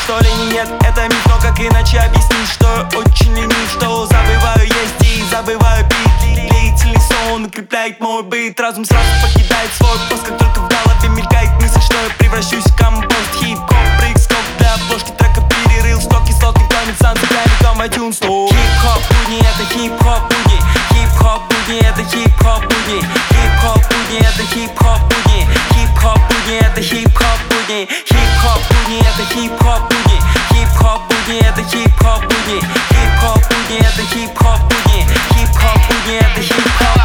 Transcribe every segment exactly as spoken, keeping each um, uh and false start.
что ли нет, это миф, но как иначе объяснить, что я очень ленив, что забываю есть и забываю пить. Длительный сон укрепляет мой быт, разум сразу покидает свой пост, как только в голове мелькает мысль, что я превращусь в компост. Хип-хоп, прыг-скок для обложки трека перерыл, сто кислотный тонет сан с прямиком iTunes. Хип-хоп будни, это хип-хоп будни, хип-хоп будни, это хип-хоп будни, хип-хоп будни, это хип-хоп будни, хип-хоп будни, это хип-хоп будни, хип-хоп будни, это хип-хоп будни, хип-хоп будни, это хип-хоп будни, хип-хоп будни, это хип-хоп будни, хип-хоп будни, это хип-хоп.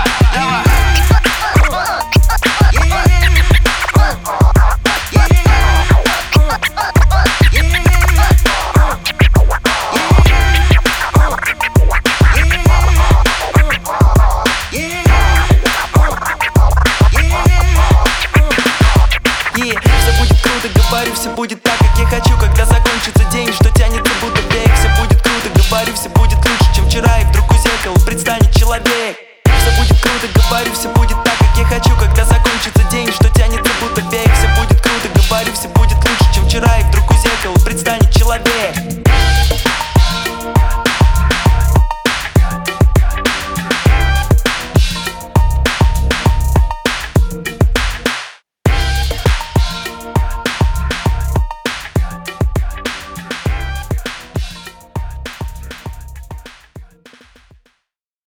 Все будет круто, говорю, все будет так, как я хочу. Когда закончится день, что тянется будто бег. Все будет круто, говорю, все будет лучше, чем вчера. И вдруг у зеркала предстанет человек. Все будет круто, говорю, все будет так, как я хочу. Когда закончится день, что тянется будто